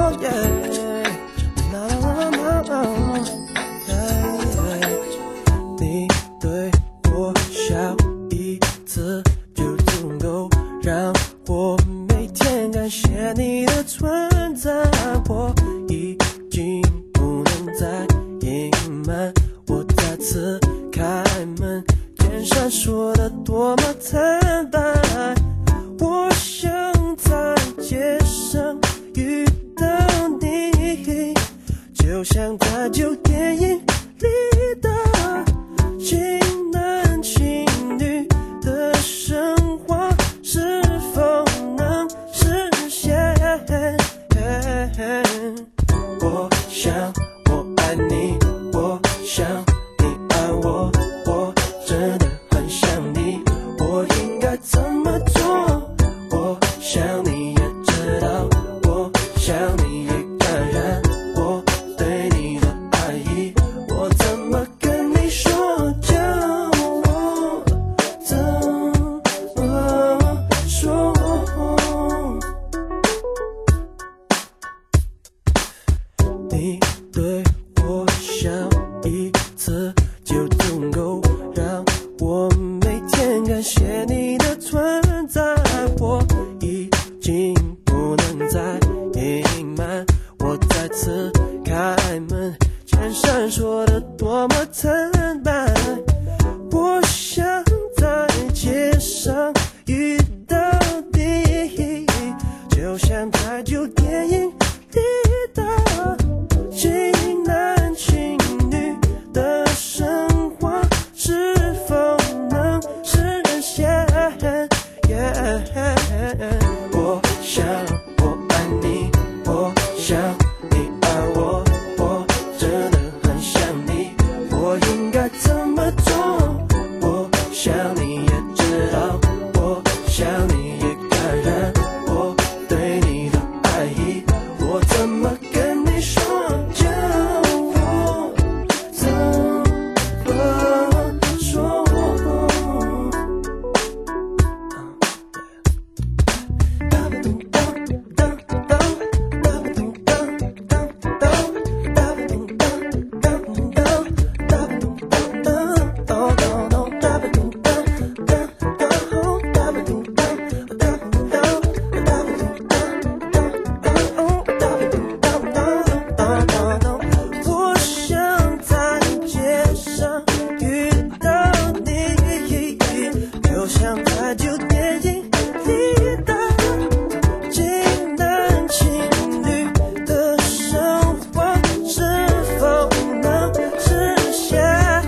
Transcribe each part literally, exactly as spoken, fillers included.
yeah, no, no, no, yeah, 你对我笑一次就足够让我每天感谢你的存在，我已经不能再隐瞒，我再次开门见闪烁的多么坦白，我想在街上遇到你，就像在旧电影里的情男情女的神话，是否能实现？我想我爱你，我想你爱我，我真的很想你，我应该怎么做？我想你也知道，我想你也感染我对你的爱意，我怎么跟你说？叫我怎么说？你对我笑一次就足够让我每天感谢你的存在，我已经不能再隐瞒，我再次开门见闪烁的多么坦白，我想在街上遇到你，就像在旧电影里的情男情女的神话，是否能实现？ yeah, 我想我爱你，我想你爱我，我真的很想你，我应该怎么做？我想你也知道，我想你也感染我对你的爱意，我怎么跟你说？叫我怎么说？我想在街上遇到你，就像在旧电影里的情男情女的神话，是否能实现？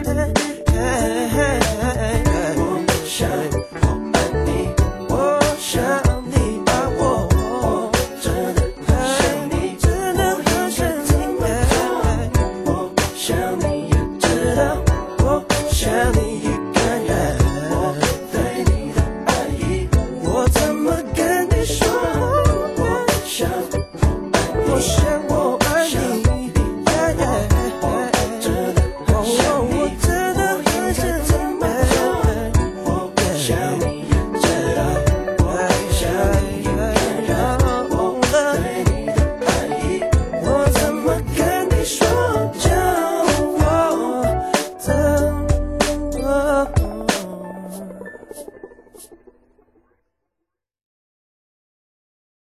我想我爱你，我想你爱我，我真的很想你，真的很想你，我想你也知道，我想你也感染我对你的爱意，我怎么跟你说？我想我爱你，我想我